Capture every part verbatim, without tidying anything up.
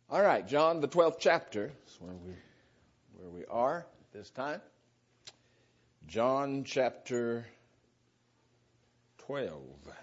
All right, John, the twelfth chapter is where we, where we are at this time. John chapter twelve.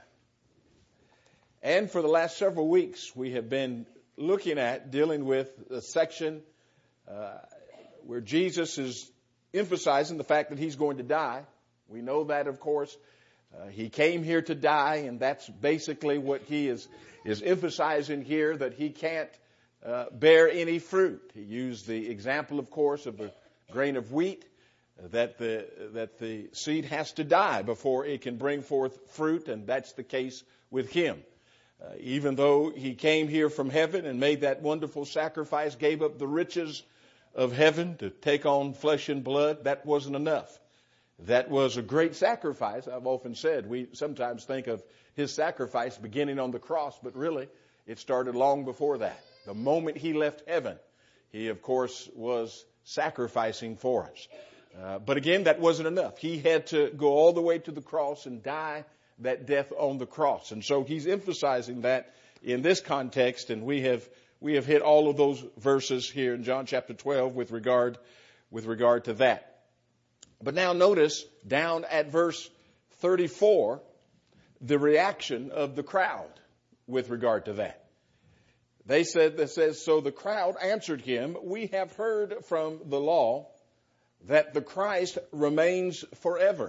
And for the last several weeks, we have been looking at, dealing with a section uh, where Jesus is emphasizing the fact that he's going to die. We know that, of course. Uh, he came here to die, and that's basically what he is, is emphasizing here, that he can't Uh, bear any fruit. He used the example, of course, of a grain of wheat, uh, that the that the seed has to die before it can bring forth fruit, and that's the case with him. Uh, even though he came here from heaven and made that wonderful sacrifice, gave up the riches of heaven to take on flesh and blood, that wasn't enough. That was a great sacrifice. I've often said we sometimes think of his sacrifice beginning on the cross, but really it started long before that. The moment he left heaven, he, of course, was sacrificing for us. Uh, but again, that wasn't enough. He had to go all the way to the cross and die that death on the cross. And so he's emphasizing that in this context, and we have we have hit all of those verses here in John chapter twelve with regard with regard to that. But now notice down at verse thirty-four, the reaction of the crowd with regard to that. They said, that says, so the crowd answered him, we have heard from the law that the Christ remains forever.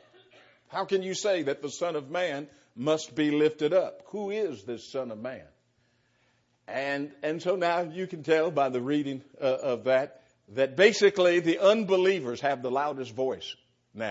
How can you say that the Son of Man must be lifted up? Who is this Son of Man? And, and so now you can tell by the reading uh, of that, that basically the unbelievers have the loudest voice now.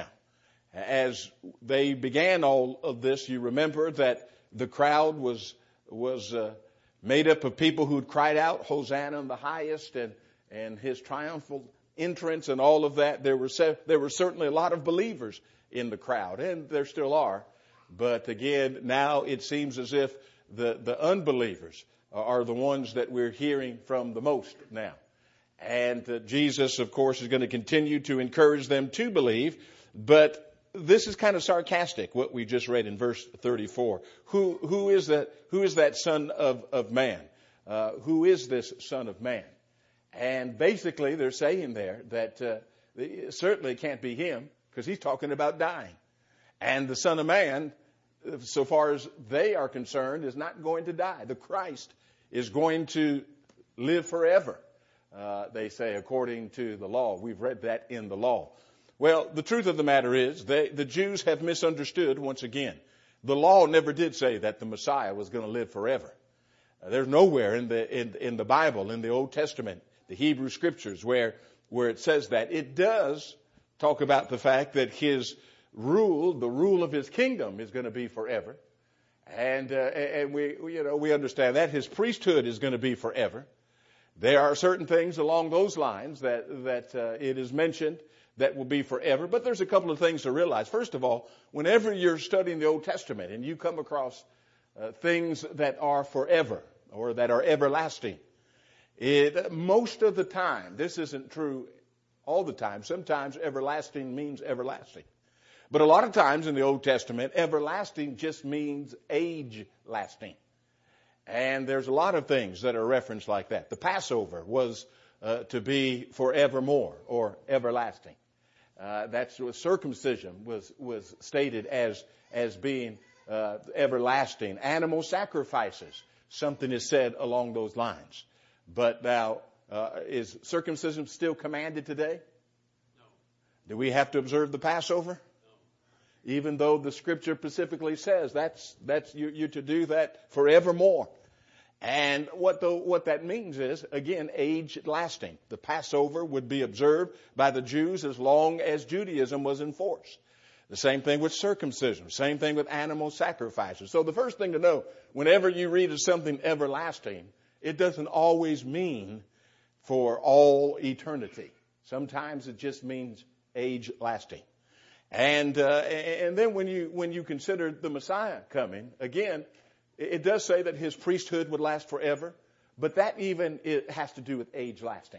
As they began all of this, you remember that the crowd was, was, uh, made up of people who'd cried out, Hosanna in the highest, and, and his triumphal entrance and all of that. There were, there were certainly a lot of believers in the crowd, and there still are. But again, now it seems as if the, the unbelievers are the ones that we're hearing from the most now. And uh, Jesus, of course, is going to continue to encourage them to believe, but this is kind of sarcastic, what we just read in verse thirty-four. Who, who is that, who is that Son of, of Man? Uh, who is this Son of Man? And basically they're saying there that uh, it certainly can't be him, because he's talking about dying. And the Son of Man, so far as they are concerned, is not going to die. The Christ is going to live forever, uh, they say, according to the law. We've read that in the law. Well, the truth of the matter is they, the Jews have misunderstood once again. The law never did say that the Messiah was going to live forever. Uh, there's nowhere in the in, in the Bible, in the Old Testament, the Hebrew Scriptures, where where it says that. It does talk about the fact that his rule, the rule of his kingdom, is going to be forever, and uh, and we you know we understand that his priesthood is going to be forever. There are certain things along those lines that that uh, it is mentioned that will be forever. But there's a couple of things to realize. First of all, whenever you're studying the Old Testament and you come across uh, things that are forever or that are everlasting, it, most of the time, this isn't true all the time. Sometimes everlasting means everlasting. But a lot of times in the Old Testament, everlasting just means age-lasting. And there's a lot of things that are referenced like that. The Passover was uh, to be forevermore or everlasting. Uh, that's what circumcision was, was stated as, as being uh, everlasting. Animal sacrifices, something is said along those lines. But now, uh, is circumcision still commanded today? No. Do we have to observe the Passover? No. Even though the Scripture specifically says that's, that's you, you're to do that forevermore. And what the, what that means is, again, age lasting. The Passover would be observed by the Jews as long as Judaism was in force. The same thing with circumcision. Same thing with animal sacrifices. So the first thing to know, whenever you read of something everlasting, it doesn't always mean for all eternity. Sometimes it just means age lasting. And uh, and then when you when you consider the Messiah coming, again, it does say that his priesthood would last forever, but that even it has to do with age lasting.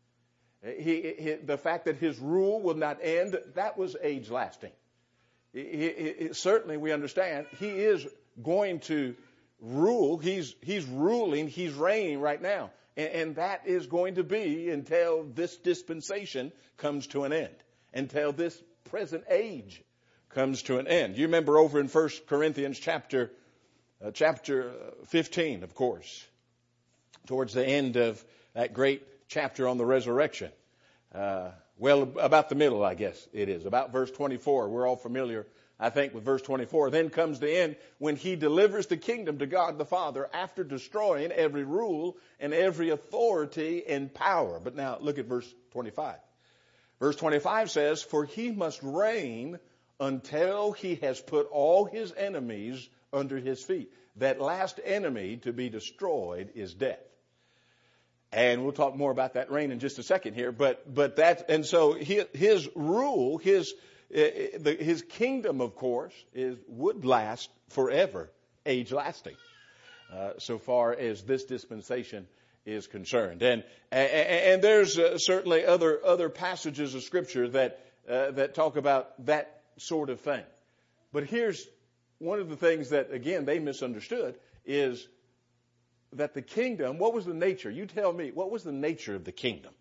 He, he, the fact that his rule will not end, that was age lasting. He, he, certainly we understand he is going to rule. He's, he's ruling, he's reigning right now. And, and that is going to be until this dispensation comes to an end, until this present age comes to an end. You remember over in First Corinthians chapter, uh, chapter fifteen, of course, towards the end of that great chapter on the resurrection. Uh, well, about the middle, I guess it is, about verse twenty-four. We're all familiar, I think, with verse twenty-four. Then comes the end when he delivers the kingdom to God the Father after destroying every rule and every authority and power. But now look at verse twenty-five. Verse twenty-five says, for he must reign until he has put all his enemies under his feet. That last enemy to be destroyed is death. And we'll talk more about that reign in just a second here. But, but that, and so his, his rule, his, uh, the, his kingdom, of course, is, would last forever, age lasting, uh, so far as this dispensation is concerned. And, and, and there's uh, certainly other, other passages of scripture that, uh, that talk about that sort of thing. But here's one of the things that, again, they misunderstood is that the kingdom, what was the nature? You tell me, what was the nature of the kingdom?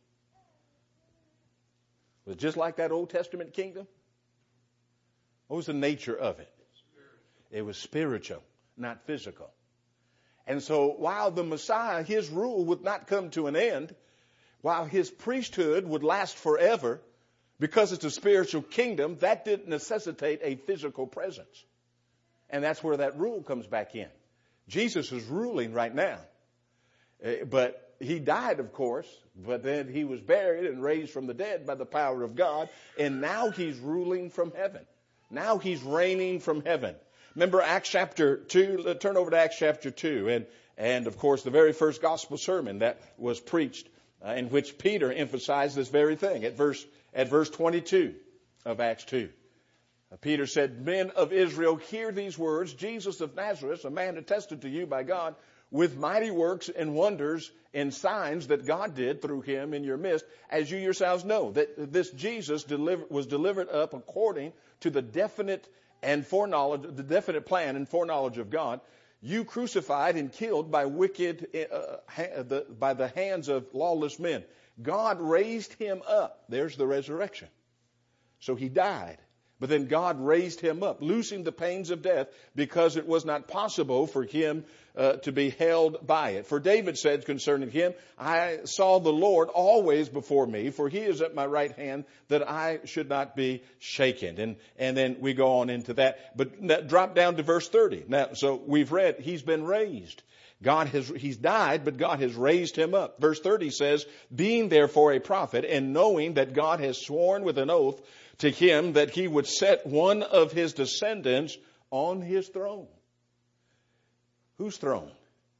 Was it just like that Old Testament kingdom? What was the nature of it? It was spiritual, not physical. And so while the Messiah, his rule would not come to an end, while his priesthood would last forever, because it's a spiritual kingdom, that didn't necessitate a physical presence. And that's where that rule comes back in. Jesus is ruling right now. Uh, but he died, of course, but then he was buried and raised from the dead by the power of God. And now he's ruling from heaven. Now he's reigning from heaven. Remember Acts chapter two, turn over to Acts chapter two. And, and of course, the very first gospel sermon that was preached uh, in which Peter emphasized this very thing at verse, at verse twenty-two of Acts two. Peter said, men of Israel, hear these words. Jesus of Nazareth, a man attested to you by God with mighty works and wonders and signs that God did through him in your midst, as you yourselves know, that this Jesus deliver, was delivered up according to the definite and foreknowledge, the definite plan and foreknowledge of God. You crucified and killed by wicked, uh, ha- the, by the hands of lawless men. God raised him up. There's the resurrection. So he died. But then God raised him up, loosing the pains of death, because it was not possible for him uh, to be held by it. For David said concerning him, I saw the Lord always before me, for he is at my right hand, that I should not be shaken. And and then we go on into that. But drop down to verse thirty. Now, so we've read, he's been raised. God has, he's died, but God has raised him up. Verse thirty says, being therefore a prophet, and knowing that God has sworn with an oath to him that he would set one of his descendants on his throne. Whose throne?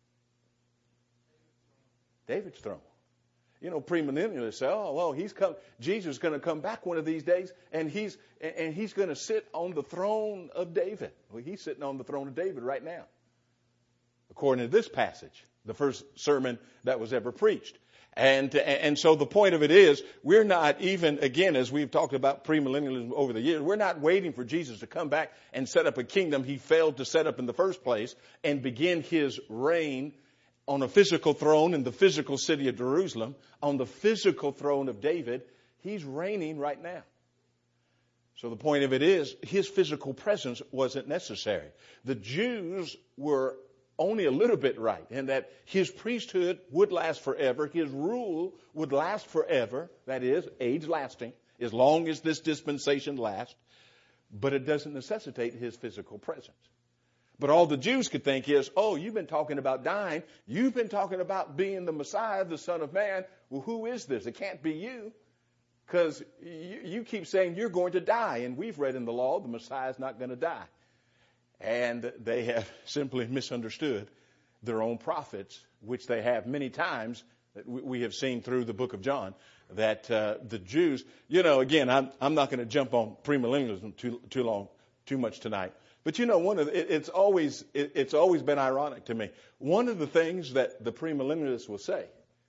David's throne. You know, premillennialists say, oh, well, he's come, Jesus is going to come back one of these days, and he's, and he's going to sit on the throne of David. Well, he's sitting on the throne of David right now, according to this passage, the first sermon that was ever preached. And, and so the point of it is, we're not even, again, as we've talked about premillennialism over the years, we're not waiting for Jesus to come back and set up a kingdom he failed to set up in the first place and begin his reign on a physical throne in the physical city of Jerusalem, on the physical throne of David. He's reigning right now. So the point of it is, his physical presence wasn't necessary. The Jews were only a little bit right, and that his priesthood would last forever, his rule would last forever, that is, age lasting, as long as this dispensation lasts, but it doesn't necessitate his physical presence. But all the Jews could think is, oh, you've been talking about dying, you've been talking about being the Messiah, the Son of Man. Well, who is this? It can't be you, because you, you keep saying you're going to die, and we've read in the law the Messiah is not going to die. And they have simply misunderstood their own prophets, which they have many times that we have seen through the book of John, that uh, the Jews, you know, again, I'm, I'm not going to jump on premillennialism too, too long, too much tonight. But you know, one of the, it, it's always it, it's always been ironic to me. One of the things that the premillennialists will say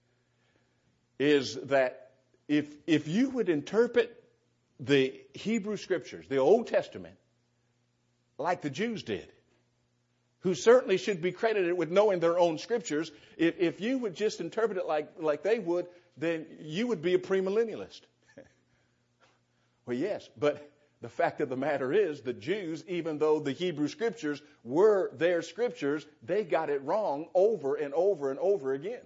is that if if you would interpret the Hebrew Scriptures, the Old Testament, like the Jews did, who certainly should be credited with knowing their own scriptures, if, if you would just interpret it like, like they would, then you would be a premillennialist. Well, yes, but the fact of the matter is the Jews, even though the Hebrew scriptures were their scriptures, they got it wrong over and over and over again.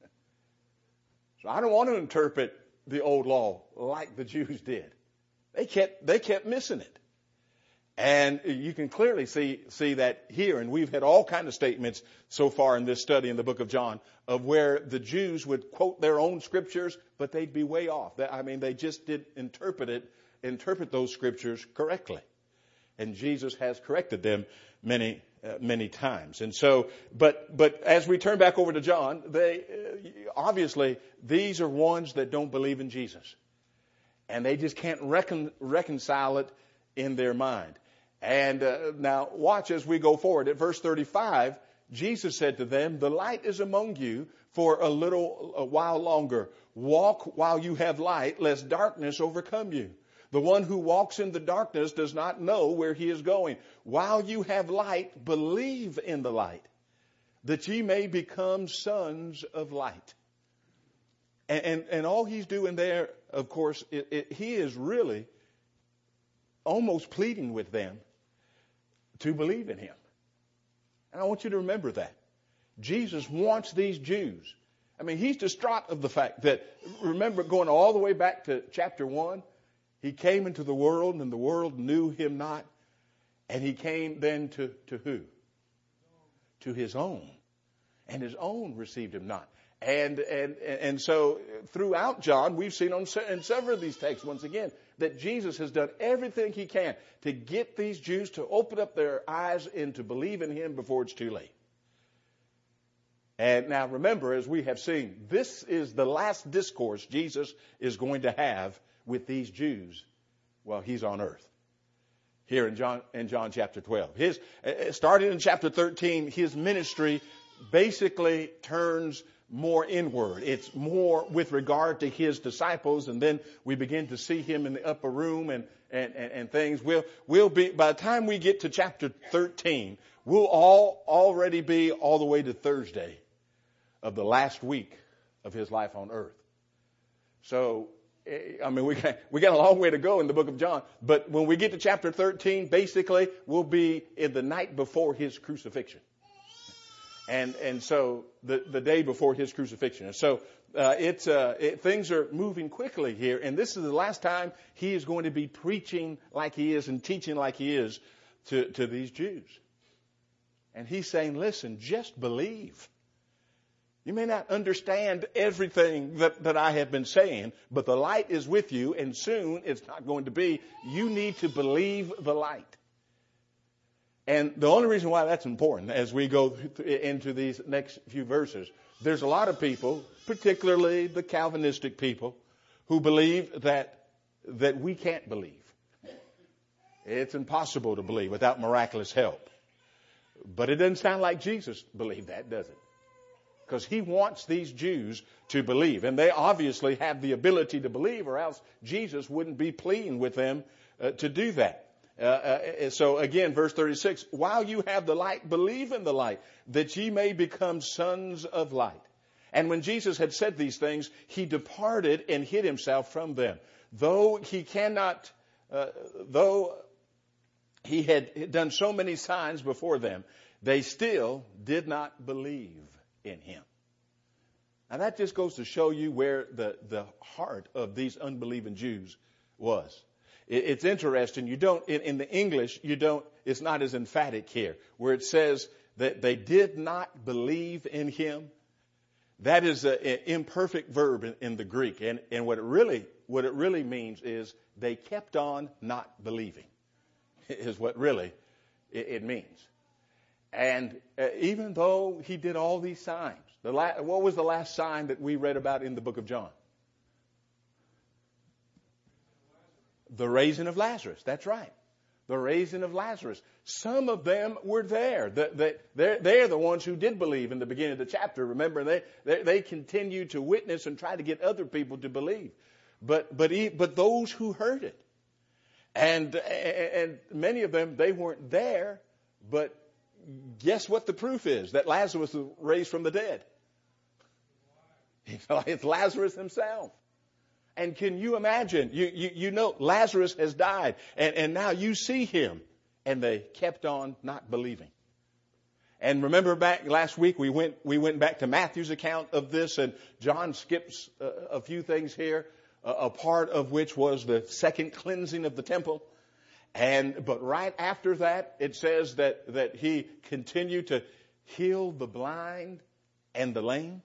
So I don't want to interpret the old law like the Jews did. They kept, they kept missing it. And you can clearly see, see that here, and we've had all kinds of statements so far in this study in the book of John of where the Jews would quote their own scriptures, but they'd be way off. I mean, they just didn't interpret it, interpret those scriptures correctly. And Jesus has corrected them many, uh, many times. And so, but, but as we turn back over to John, they, uh, obviously, these are ones that don't believe in Jesus. And they just can't recon, reconcile it in their mind. And uh, now watch as we go forward. At verse thirty-five, Jesus said to them, "The light is among you for a little a while longer. Walk while you have light, lest darkness overcome you. The one who walks in the darkness does not know where he is going. While you have light, believe in the light, that ye may become sons of light." And, and, and all he's doing there, of course, it, it, he is really almost pleading with them to believe in him. And I want you to remember that. Jesus wants these Jews. I mean, he's distraught of the fact that, remember going all the way back to chapter one, he came into the world and the world knew him not. And he came then to, to who? To his own. And his own received him not. And, and, and so throughout John, we've seen on in several of these texts, once again, that Jesus has done everything he can to get these Jews to open up their eyes and to believe in him before it's too late. And now remember, as we have seen, this is the last discourse Jesus is going to have with these Jews while he's on earth. Here in John, in John chapter twelve. His, starting in chapter thirteen, his ministry basically turns more inward. It's more with regard to his disciples, and then we begin to see him in the upper room and, and, and, and things. We'll, we'll be, by the time we get to chapter thirteen, we'll all already be all the way to Thursday of the last week of his life on earth. So, I mean, we got, we got a long way to go in the book of John, but when we get to chapter thirteen, basically we'll be in the night before his crucifixion. And and so the the day before his crucifixion. And so uh, it's uh, it, things are moving quickly here. And this is the last time he is going to be preaching like he is and teaching like he is to, to these Jews. And he's saying, listen, just believe. You may not understand everything that, that I have been saying, but the light is with you, and soon it's not going to be. You need to believe the light. And the only reason why that's important as we go into these next few verses, there's a lot of people, particularly the Calvinistic people, who believe that that we can't believe. It's impossible to believe without miraculous help. But it doesn't sound like Jesus believed that, does it? Because he wants these Jews to believe. And they obviously have the ability to believe, or else Jesus wouldn't be pleading with them uh, to do that. Uh, uh, so again, verse thirty-six, while you have the light, believe in the light, that ye may become sons of light. And when Jesus had said these things, he departed and hid himself from them. Though he cannot, uh, though he had done so many signs before them, they still did not believe in him. Now that just goes to show you where the, the heart of these unbelieving Jews was. It's interesting. You don't, in, in the English, you don't, it's not as emphatic here, where it says that they did not believe in him. That is an imperfect verb in, in the Greek. And, and what it really, what it really means is they kept on not believing, is what really it, it means. And uh, even though he did all these signs, the la- what was the last sign that we read about in the book of John? The raising of Lazarus. That's right. The raising of Lazarus. Some of them were there. The, the, they're, they're the ones who did believe in the beginning of the chapter. Remember, they, they, they continued to witness and try to get other people to believe. But, but, he, but those who heard it. And, and many of them, they weren't there, but guess what the proof is? That Lazarus was raised from the dead. It's Lazarus himself. And can you imagine? You, you, you know Lazarus has died, and, and now you see him. And they kept on not believing. And remember back last week we went we went back to Matthew's account of this, and John skips a, a few things here, a, a part of which was the second cleansing of the temple. And but right after that, it says that that he continued to heal the blind and the lame.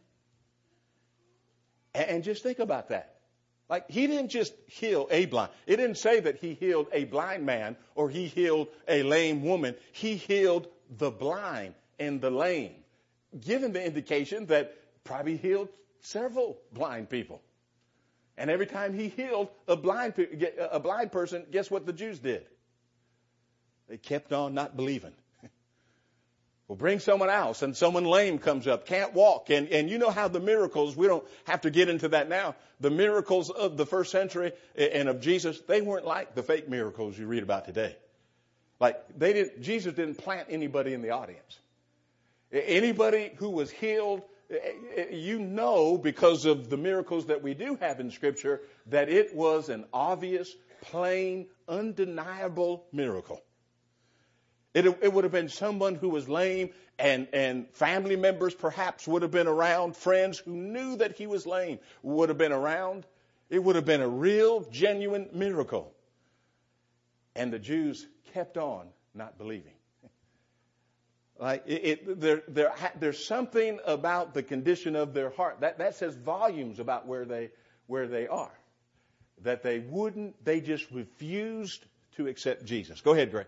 And, and just think about that. Like, he didn't just heal a blind. It didn't say that he healed a blind man or he healed a lame woman. He healed the blind and the lame, giving the indication that probably healed several blind people. And every time he healed a blind a blind person, guess what the Jews did? They kept on not believing. Well, bring someone else, and someone lame comes up, can't walk. And, and you know how the miracles, we don't have to get into that now. The miracles of the first century and of Jesus, they weren't like the fake miracles you read about today. Like, they didn't, Jesus didn't plant anybody in the audience. Anybody who was healed, you know, because of the miracles that we do have in Scripture, that it was an obvious, plain, undeniable miracle. It, it would have been someone who was lame, and, and family members perhaps would have been around. Friends who knew that he was lame would have been around. It would have been a real, genuine miracle. And the Jews kept on not believing. Like it, it, there, there, there's something about the condition of their heart that, that says volumes about where they where they are. That they wouldn't, they just refused to accept Jesus. Go ahead, Greg.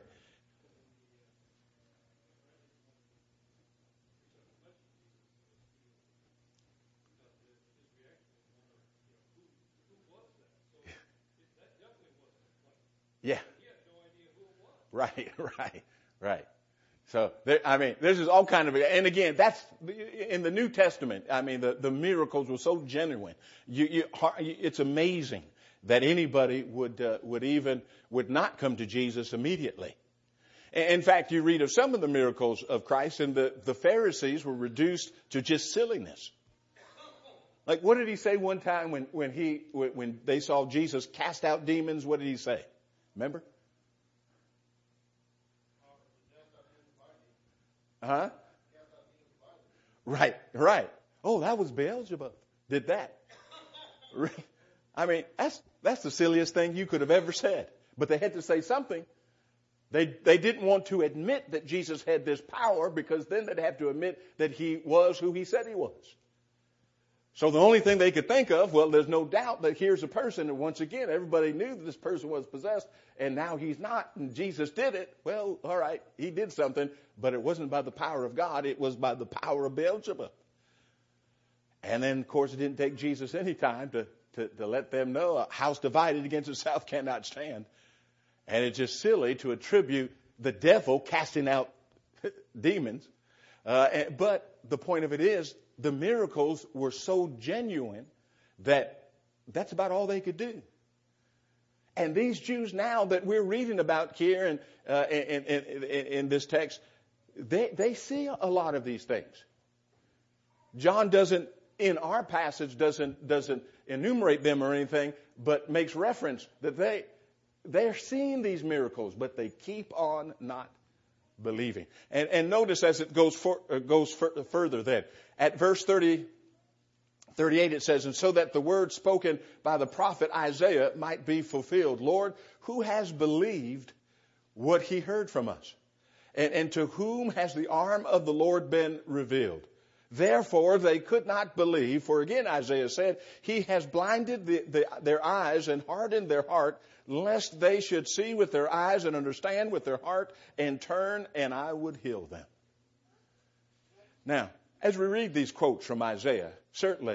Yeah. Right, right, right. So, there, I mean, this is all kind of, and again, that's, in the New Testament, I mean, the, the miracles were so genuine. You, you, it's amazing that anybody would, uh, would even, would not come to Jesus immediately. In fact, you read of some of the miracles of Christ, and the, the Pharisees were reduced to just silliness. Like, what did he say one time when, when he, when they saw Jesus cast out demons? What did he say? Remember? Huh? Right, right. Oh, that was Beelzebub. Did that. I mean, that's that's the silliest thing you could have ever said. But they had to say something. They they didn't want to admit that Jesus had this power, because then they'd have to admit that he was who he said he was. So the only thing they could think of, well, there's no doubt that here's a person, and once again, everybody knew that this person was possessed, and now he's not, and Jesus did it. Well, all right, he did something, but it wasn't by the power of God, it was by the power of Beelzebub. And then, of course, it didn't take Jesus any time to, to, to let them know a house divided against itself cannot stand. And it's just silly to attribute the devil casting out demons. Uh, but the point of it is, the miracles were so genuine that that's about all they could do. And these Jews now that we're reading about here and uh, in, in, in, in this text, they, they see a lot of these things. John doesn't, in our passage, doesn't doesn't enumerate them or anything, but makes reference that they they're seeing these miracles, but they keep on not believing. And, and notice as it goes for, uh, goes for, further then. At verse thirty, thirty-eight it says, and so that the word spoken by the prophet Isaiah might be fulfilled. Lord, who has believed what he heard from us? And, and to whom has the arm of the Lord been revealed? Therefore they could not believe, for again Isaiah said, he has blinded the, the, their eyes and hardened their heart, lest they should see with their eyes and understand with their heart and turn, and I would heal them. Now, as we read these quotes from Isaiah, certainly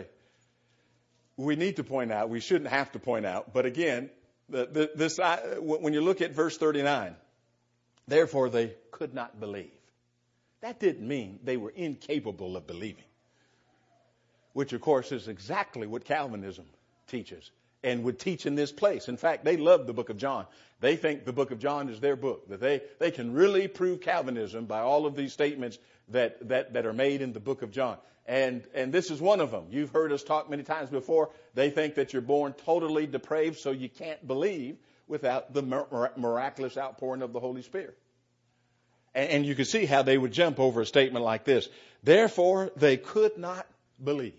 we need to point out, we shouldn't have to point out, but again, the, the, this when you look at verse thirty-nine, therefore they could not believe. That didn't mean they were incapable of believing, which of course is exactly what Calvinism teaches. and would teach in this place. In fact, they love the book of John. They think the book of John is their book, that they, they can really prove Calvinism by all of these statements that, that, that are made in the book of John. And, and this is one of them. You've heard us talk many times before. They think that you're born totally depraved, so you can't believe without the mir- miraculous outpouring of the Holy Spirit. And, and you can see how they would jump over a statement like this. Therefore, they could not believe.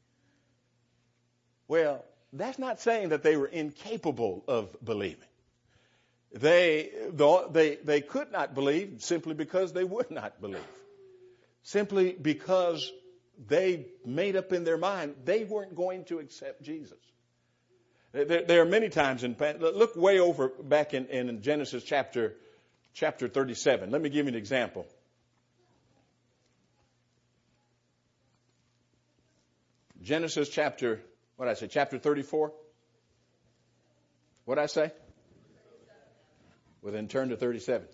Well, that's not saying that they were incapable of believing. They, they, they could not believe simply because they would not believe. Simply because they made up in their mind they weren't going to accept Jesus. There, there are many times in, look way over back in, in Genesis chapter, chapter thirty-seven. Let me give you an example. Genesis chapter, what did I say, chapter thirty-four? What did I say? Well, then turn to thirty-seven.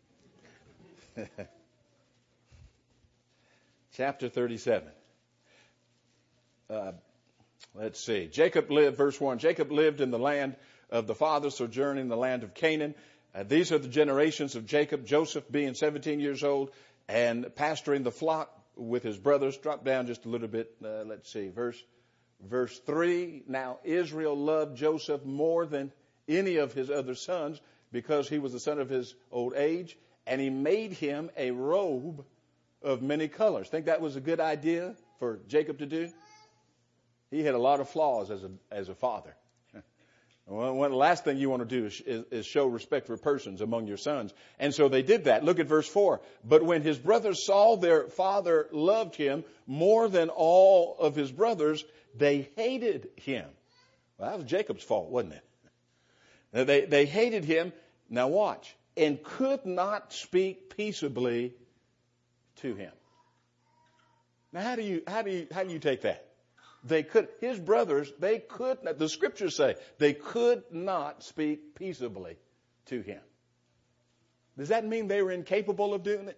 Chapter thirty-seven. Uh, let's see. Jacob lived, verse one, Jacob lived in the land of the fathers, sojourning in the land of Canaan. Uh, these are the generations of Jacob, Joseph being seventeen years old and pasturing the flock with his brothers. Drop down just a little bit. Uh, let's see. Verse, verse three. Now Israel loved Joseph more than any of his other sons, because he was the son of his old age, and he made him a robe of many colors. Think that was a good idea for Jacob to do? He had a lot of flaws as a as a father. Well, one, the last thing you want to do is, is, is show respect for persons among your sons. And so they did that. Look at verse four. But when his brothers saw their father loved him more than all of his brothers, they hated him. Well, that was Jacob's fault, wasn't it? They, they hated him. Now watch. And could not speak peaceably to him. Now how do you, how do you, how do you take that? They could, his brothers, they could not, the scriptures say, they could not speak peaceably to him. Does that mean they were incapable of doing it?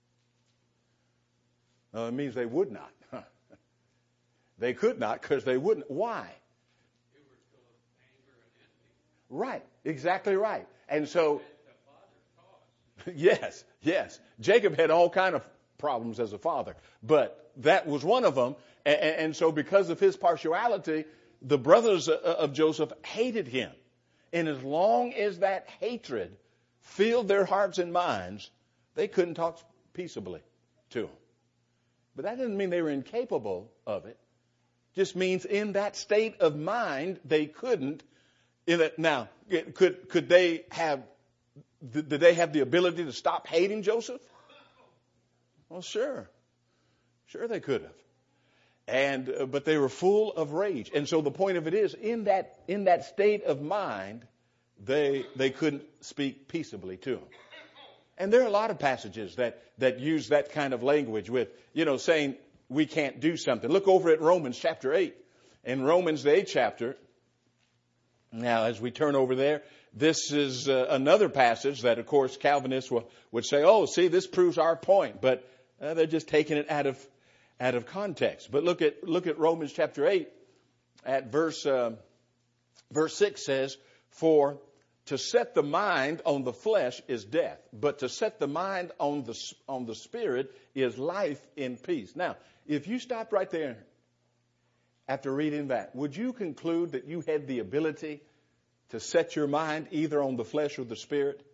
No, it means they would not. They could not because they wouldn't. Why? Right, exactly right. And so, yes, yes. Jacob had all kind of problems as a father, but that was one of them. And, and so because of his partiality, the brothers of Joseph hated him. And as long as that hatred filled their hearts and minds, they couldn't talk peaceably to him. But that doesn't mean they were incapable of it. Just means in that state of mind, they couldn't. In it, now, could could they have? Did they have the ability to stop hating Joseph? Well, sure, sure they could have. And uh, but they were full of rage, and so the point of it is, in that in that state of mind, they they couldn't speak peaceably to him. And there are a lot of passages that that use that kind of language with, you know, saying we can't do something. Look over at Romans chapter eight. In Romans the eighth chapter. Now, as we turn over there, this is uh, another passage that, of course, Calvinists will, would say, oh, see, this proves our point. But uh, they're just taking it out of out of context. But look at look at Romans chapter eight at verse uh, verse six says, for to set the mind on the flesh is death, but to set the mind on the on the spirit is life in peace. Now, if you stopped right there after reading that, would you conclude that you had the ability to set your mind either on the flesh or the spirit?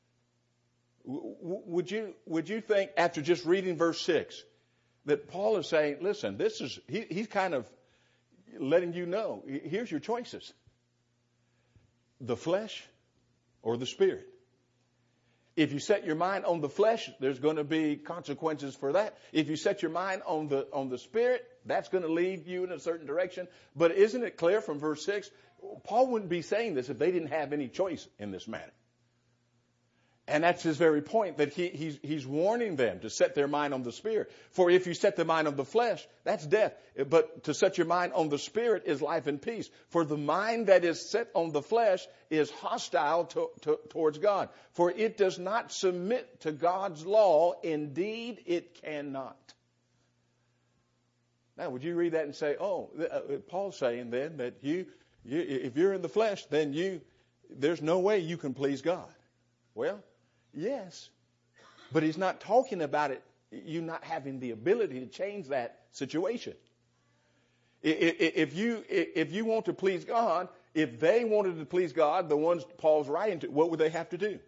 Would you would you think, after just reading verse six, that Paul is saying, listen, this is he, he's kind of letting you know, here's your choices. The flesh or the spirit. If you set your mind on the flesh, there's going to be consequences for that. If you set your mind on the on the spirit, that's going to lead you in a certain direction. But isn't it clear from verse six, Paul wouldn't be saying this if they didn't have any choice in this matter. And that's his very point, that he, he's, he's warning them to set their mind on the spirit. For if you set the mind on the flesh, that's death. But to set your mind on the spirit is life and peace. For the mind that is set on the flesh is hostile to, to, towards God. For it does not submit to God's law. Indeed, it cannot. Now, would you read that and say, oh, Paul's saying then that you, You, if you're in the flesh, then you, there's no way you can please God. Well, yes, but he's not talking about it, you not having the ability to change that situation. If you, if you want to please God, if they wanted to please God, the ones Paul's writing to, what would they have to do?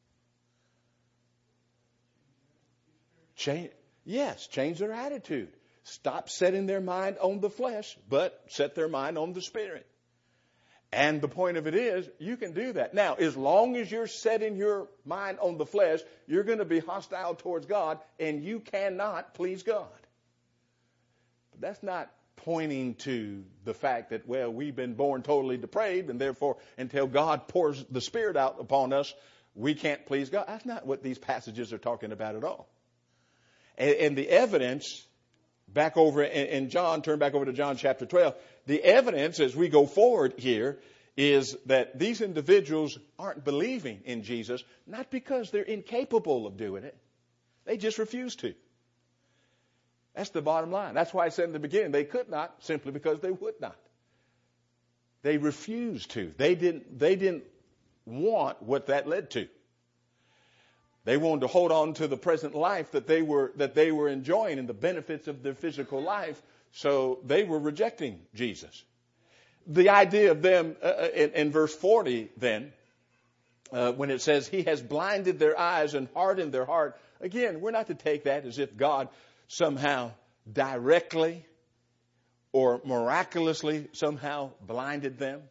Change, yes, change their attitude. Stop setting their mind on the flesh, but set their mind on the Spirit. And the point of it is, you can do that. Now, as long as you're setting your mind on the flesh, you're going to be hostile towards God, and you cannot please God. But that's not pointing to the fact that, well, we've been born totally depraved, and therefore, until God pours the Spirit out upon us, we can't please God. That's not what these passages are talking about at all. And, and the evidence, back over in, in John, turn back over to John chapter twelve, the evidence as we go forward here is that these individuals aren't believing in Jesus, not because they're incapable of doing it. They just refuse to. That's the bottom line. That's why I said in the beginning, they could not simply because they would not. They refused to. They didn't, they didn't want what that led to. They wanted to hold on to the present life that they were, that they were enjoying and the benefits of their physical life. So they were rejecting Jesus. The idea of them uh, in, in verse forty then, uh, when it says he has blinded their eyes and hardened their heart. Again, we're not to take that as if God somehow directly or miraculously somehow blinded them.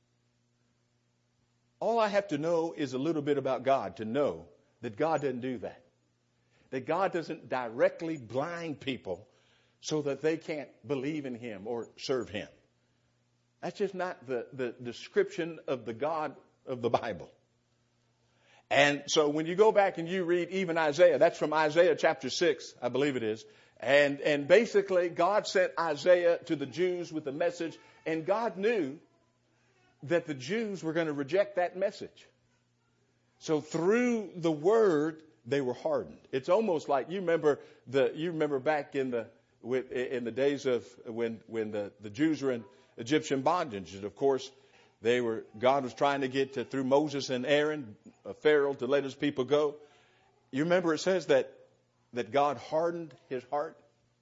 All I have to know is a little bit about God to know that God doesn't do that. That God doesn't directly blind people so that they can't believe in him or serve him. That's just not the, the description of the God of the Bible. And so when you go back and you read even Isaiah, that's from Isaiah chapter six, I believe it is. And, and basically God sent Isaiah to the Jews with a message, and God knew that the Jews were going to reject that message. So through the word, they were hardened. It's almost like, you remember the, you remember back in the, in the days of when, when the, the Jews were in Egyptian bondage. And of course, they were, God was trying to get to, through Moses and Aaron, uh, Pharaoh, to let his people go. You remember it says that, that God hardened his heart.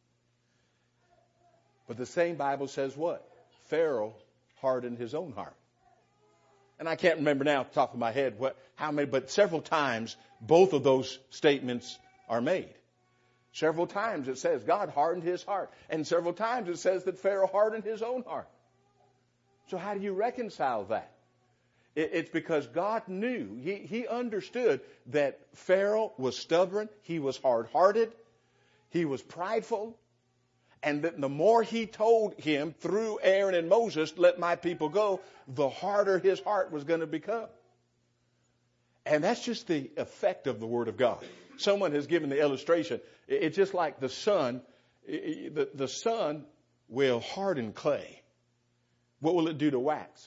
But the same Bible says what? Pharaoh hardened his own heart. And I can't remember now off the top of my head what, how many, but several times both of those statements are made. Several times it says God hardened his heart. And several times it says that Pharaoh hardened his own heart. So how do you reconcile that? It, it's because God knew, he, he understood that Pharaoh was stubborn, he was hard-hearted, he was prideful, and that the more he told him through Aaron and Moses, let my people go, the harder his heart was going to become. And that's just the effect of the Word of God. Someone has given the illustration. It's just like the sun. The, the sun will harden clay. What will it do to wax?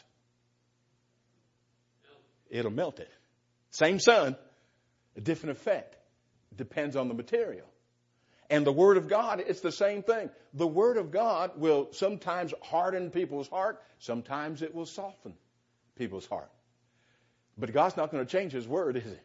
It'll melt it. Same sun, a different effect. Depends on the material. And the Word of God, it's the same thing. The Word of God will sometimes harden people's heart. Sometimes it will soften people's heart. But God's not going to change His Word, is He?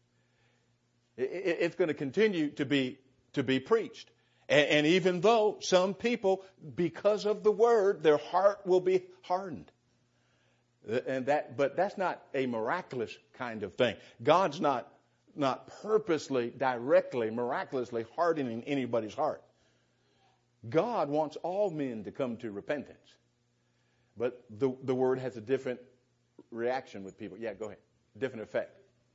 It's going to continue to be, to be preached. And, and even though some people, because of the Word, their heart will be hardened. And that, but that's not a miraculous kind of thing. God's not not purposely, directly, miraculously hardening anybody's heart. God wants all men to come to repentance. But the, the word has a different reaction with people. Yeah, go ahead. Different effect.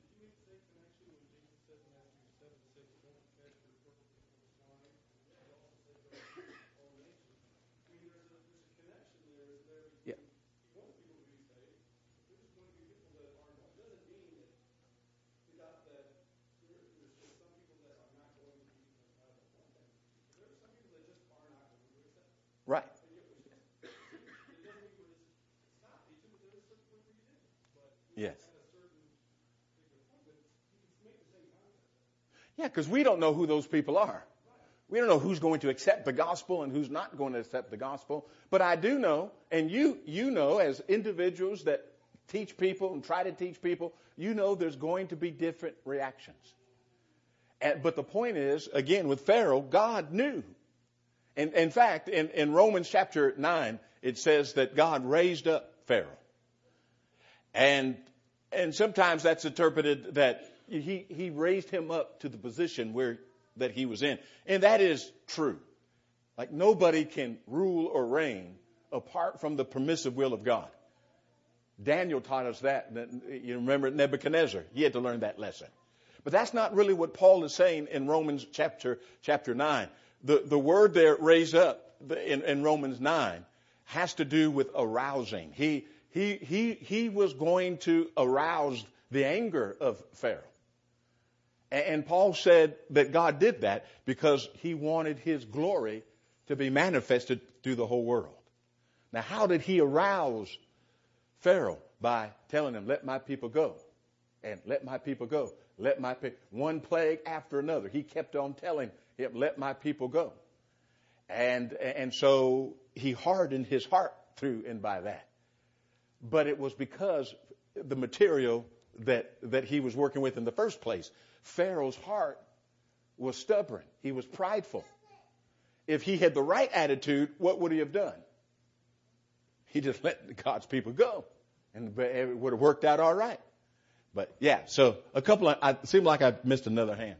Yeah. Right. Yes. Yeah, because we don't know who those people are. We don't know who's going to accept the gospel and who's not going to accept the gospel. But I do know, and you you know as individuals that teach people and try to teach people, you know there's going to be different reactions. And, but the point is, again, with Pharaoh, God knew. And in fact, in, in Romans chapter nine, it says that God raised up Pharaoh. And and sometimes that's interpreted that he, he raised him up to the position where that he was in. And that is true. Like nobody can rule or reign apart from the permissive will of God. Daniel taught us that. You remember Nebuchadnezzar. He had to learn that lesson. But that's not really what Paul is saying in Romans chapter chapter nine. The the word there, raise up, in, in Romans nine, has to do with arousing. He he he he was going to arouse the anger of Pharaoh. And Paul said that God did that because he wanted his glory to be manifested through the whole world. Now, how did he arouse Pharaoh? By telling him, let my people go. And let my people go. Let my people. One plague after another. He kept on telling him, let my people go. And, and so he hardened his heart through and by that. But it was because the material that, that he was working with in the first place. Pharaoh's heart was stubborn. He was prideful. If he had the right attitude, what would he have done? He just let God's people go. And it would have worked out all right. But yeah, so a couple of, I seemed like I missed another hand.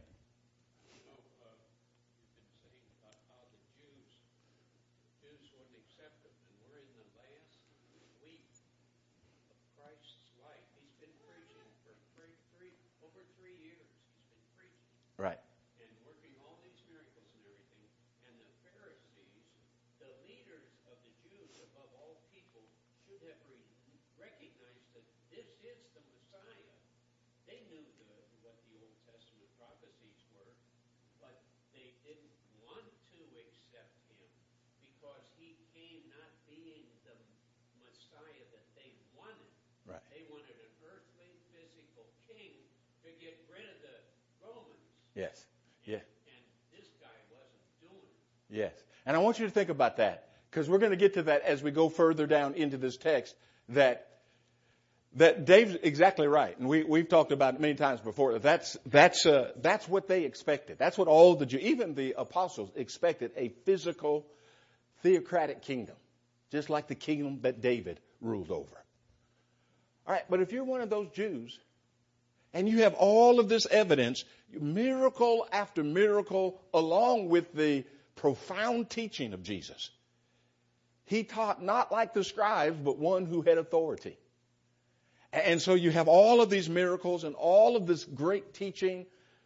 Right. And working all these miracles and everything. And the Pharisees, the leaders of the Jews above all people, should have re- recognized that this is the Messiah. They knew the, what the Old Testament prophecies were, but they didn't want to accept him because he came not being the Messiah that they wanted. Right. They wanted an earthly, physical king to get rid of the Romans. Yes. Yeah. And this guy wasn't doing it. Yes. And I want you to think about that, because we're going to get to that as we go further down into this text, that that Dave's exactly right. And we, we've talked about it many times before. That's, that's, uh, that's what they expected. That's what all the Jews, even the apostles, expected, a physical, theocratic kingdom, just like the kingdom that David ruled over. All right, but if you're one of those Jews, and you have all of this evidence, miracle after miracle, along with the profound teaching of Jesus. He taught not like the scribes, but one who had authority. And so you have all of these miracles and all of this great teaching.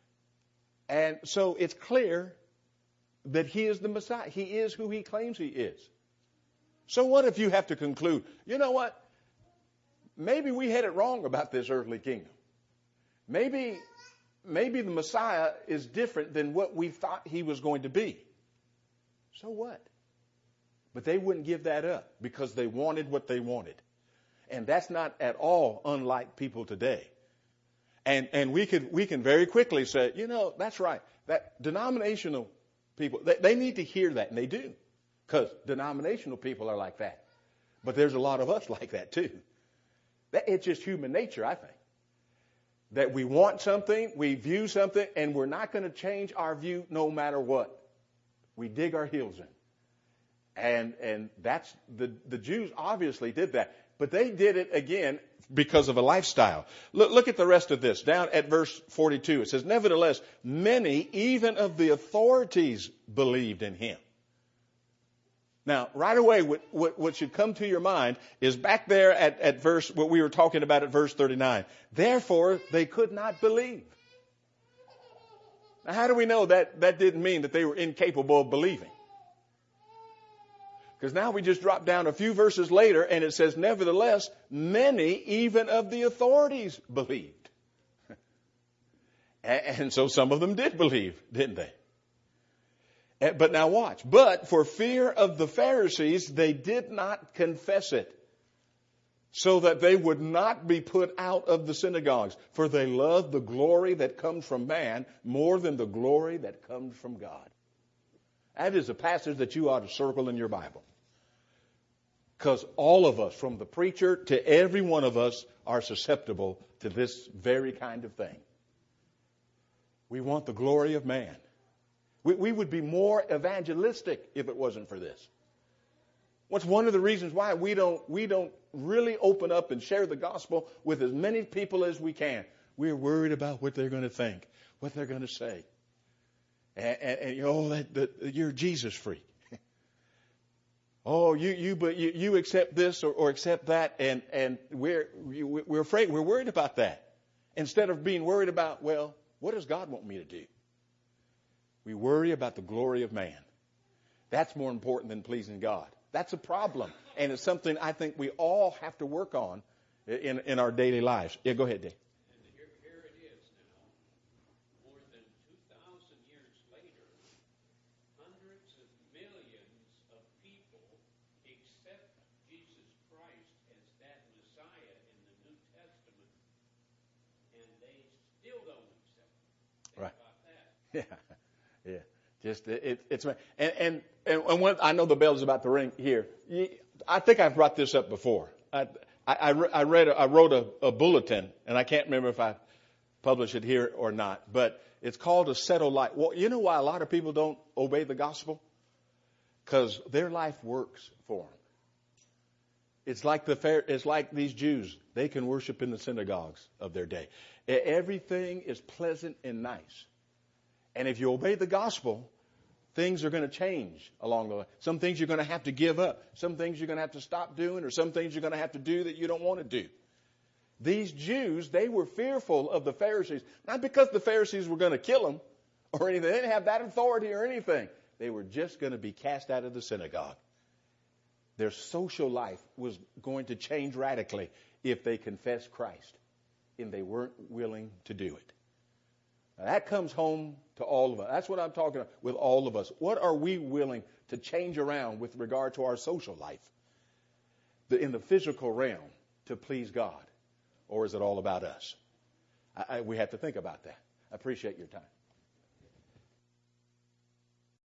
And so it's clear that he is the Messiah. He is who he claims he is. So what if you have to conclude, you know what? Maybe we had it wrong about this earthly kingdom. Maybe, maybe the Messiah is different than what we thought he was going to be. So what? But they wouldn't give that up because they wanted what they wanted. And that's not at all unlike people today. And and we could we can very quickly say, you know, that's right. That denominational people, they, they need to hear that, and they do. Because denominational people are like that. But there's a lot of us like that too. That, it's just human nature, I think. That we want something, we view something, and we're not going to change our view no matter what. We dig our heels in. And and that's the, the Jews obviously did that. But they did it again because of a lifestyle. Look, look at the rest of this. Down at verse forty-two, it says, nevertheless, many, even of the authorities, believed in him. Now, right away, what, what, what should come to your mind is back there at, at verse, what we were talking about at verse thirty-nine. Therefore, they could not believe. Now, how do we know that that didn't mean that they were incapable of believing? Because now we just drop down a few verses later and it says, nevertheless, many even of the authorities believed. And so some of them did believe, didn't they? But now watch. But for fear of the Pharisees, they did not confess it, so that they would not be put out of the synagogues. For they loved the glory that comes from man more than the glory that comes from God. That is a passage that you ought to circle in your Bible. Because all of us, from the preacher to every one of us, are susceptible to this very kind of thing. We want the glory of man. We, we would be more evangelistic if it wasn't for this. What's one of the reasons why we don't we don't really open up and share the gospel with as many people as we can? We're worried about what they're going to think, what they're going to say. And, and, and oh, that, that, you're a Jesus freak. Oh, you you but you, you accept this or, or accept that, and and we're we're afraid. We're worried about that instead of being worried about, well, what does God want me to do? We worry about the glory of man. That's more important than pleasing God. That's a problem, and it's something I think we all have to work on in in our daily lives. Yeah, go ahead, Dave. And here, here it is now. More than two thousand years later, hundreds of millions of people accept Jesus Christ as that Messiah in the New Testament, and they still don't accept him. Think Right. about that. Yeah, yeah. Just it, it's and and and when, I know the bell's about to ring here. I think I've brought this up before. I I, I read I wrote a, a bulletin, and I can't remember if I published it here or not. But it's called a settled life. Well, you know why a lot of people don't obey the gospel? Because their life works for them. It's like the fair. It's like these Jews. They can worship in the synagogues of their day. Everything is pleasant and nice. And if you obey the gospel, things are going to change along the way. Some things you're going to have to give up. Some things you're going to have to stop doing, or some things you're going to have to do that you don't want to do. These Jews, they were fearful of the Pharisees, not because the Pharisees were going to kill them or anything. They didn't have that authority or anything. They were just going to be cast out of the synagogue. Their social life was going to change radically if they confessed Christ, and they weren't willing to do it. Now, that comes home to all of us. That's what I'm talking about with all of us. What are we willing to change around with regard to our social life the, in the physical realm to please God? Or is it all about us? I, I, we have to think about that. I appreciate your time.